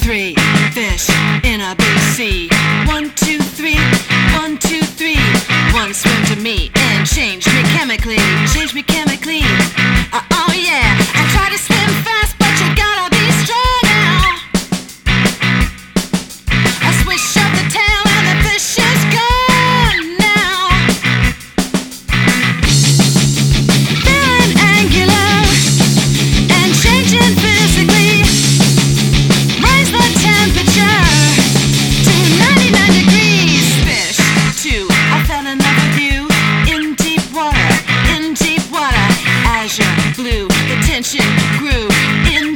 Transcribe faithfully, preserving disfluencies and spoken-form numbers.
three, fish in a big sea. One, two, three, one, two, three. One swim to me and change me chemically, change me chemically. Uh, oh yeah, I try to swim fast, but you gotta be strong now. I swish up the tail and the fish is gone now. Feeling angular and changing physically. Raise the temperature to ninety-nine degrees. Fish two, I fell in love with you in deep water, in deep water. Azure blue, the tension grew in